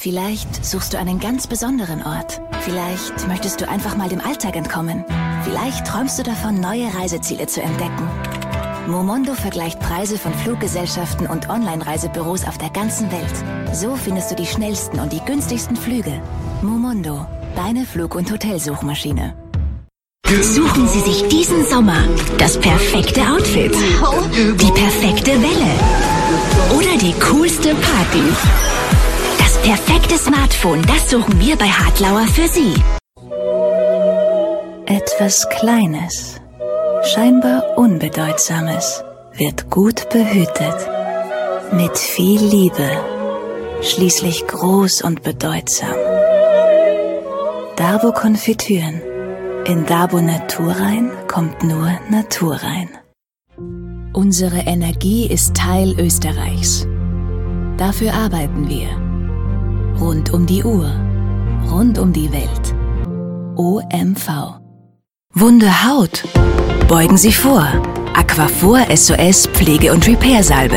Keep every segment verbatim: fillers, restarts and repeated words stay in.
Vielleicht suchst du einen ganz besonderen Ort. Vielleicht möchtest du einfach mal dem Alltag entkommen. Vielleicht träumst du davon, neue Reiseziele zu entdecken. Momondo vergleicht Preise von Fluggesellschaften und Online-Reisebüros auf der ganzen Welt. So findest du die schnellsten und die günstigsten Flüge. Momondo, deine Flug- und Hotelsuchmaschine. Suchen Sie sich diesen Sommer das perfekte Outfit, die perfekte Welle oder die coolste Party. Das perfekte Smartphone, das suchen wir bei Hartlauer für Sie. Etwas Kleines, scheinbar Unbedeutsames, wird gut behütet. Mit viel Liebe, schließlich groß und bedeutsam. Dabo Konfitüren. In Dabo Naturrein kommt nur Natur rein. Unsere Energie ist Teil Österreichs. Dafür arbeiten wir. Rund um die Uhr. Rund um die Welt. O M V. Wunde Haut. Beugen Sie vor. Aquaphor S O S Pflege- und Repair-Salbe.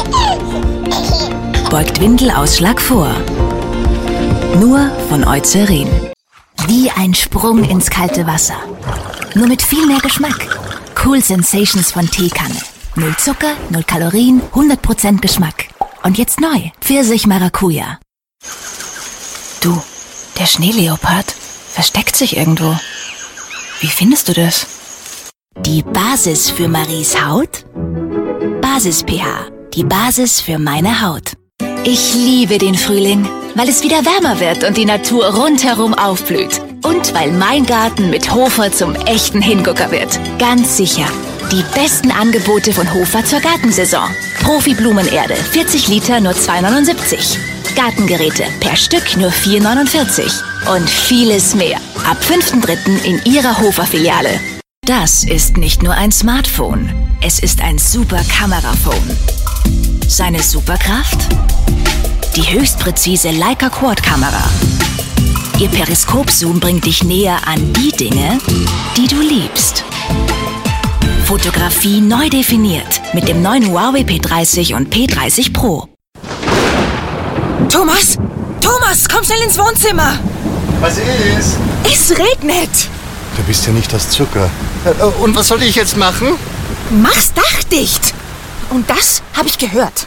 Beugt Windelausschlag vor. Nur von Eucerin. Wie ein Sprung ins kalte Wasser. Nur mit viel mehr Geschmack. Cool Sensations von Teekanne. Null Zucker, null Kalorien, hundert Prozent Geschmack. Und jetzt neu. Pfirsich Maracuja. Du, der Schneeleopard versteckt sich irgendwo. Wie findest du das? Die Basis für Maries Haut? Basis P H. Die Basis für meine Haut. Ich liebe den Frühling, weil es wieder wärmer wird und die Natur rundherum aufblüht. Und weil mein Garten mit Hofer zum echten Hingucker wird. Ganz sicher. Die besten Angebote von Hofer zur Gartensaison. Profi-Blumenerde, vierzig Liter, nur zwei neunundsiebzig. Gartengeräte per Stück nur vier neunundvierzig. Und vieles mehr. Ab fünften dritten in Ihrer Hofer-Filiale. Das ist nicht nur ein Smartphone. Es ist ein Super-Kameraphone. Seine Superkraft? Die höchst präzise Leica Quad-Kamera. Ihr Periskop-Zoom bringt dich näher an die Dinge, die du liebst. Fotografie neu definiert mit dem neuen Huawei P dreißig und P dreißig Pro. Thomas! Thomas, komm schnell ins Wohnzimmer! Was ist? Es regnet! Du bist ja nicht aus Zucker. Und was soll ich jetzt machen? Mach's dachdicht! Und das habe ich gehört.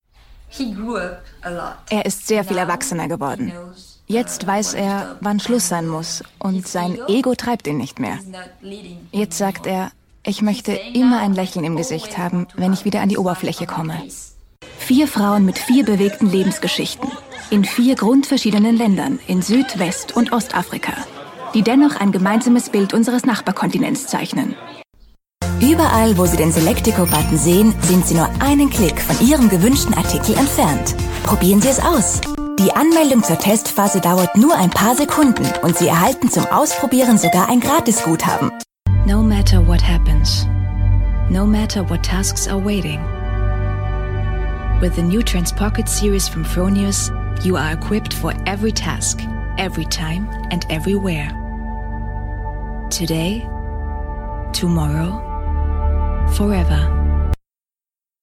Er ist sehr viel erwachsener geworden. Jetzt weiß er, wann Schluss sein muss und sein Ego treibt ihn nicht mehr. Jetzt sagt er, ich möchte immer ein Lächeln im Gesicht haben, wenn ich wieder an die Oberfläche komme. Vier Frauen mit vier bewegten Lebensgeschichten. In vier grundverschiedenen Ländern, in Süd-, West- und Ostafrika, die dennoch ein gemeinsames Bild unseres Nachbarkontinents zeichnen. Überall, wo Sie den Selectico-Button sehen, sind Sie nur einen Klick von Ihrem gewünschten Artikel entfernt. Probieren Sie es aus. Die Anmeldung zur Testphase dauert nur ein paar Sekunden und Sie erhalten zum Ausprobieren sogar ein Gratisguthaben. No matter what happens, no matter what tasks are waiting. With the new Transpocket series from Fronius, you are equipped for every task, every time and everywhere. Today, tomorrow, forever.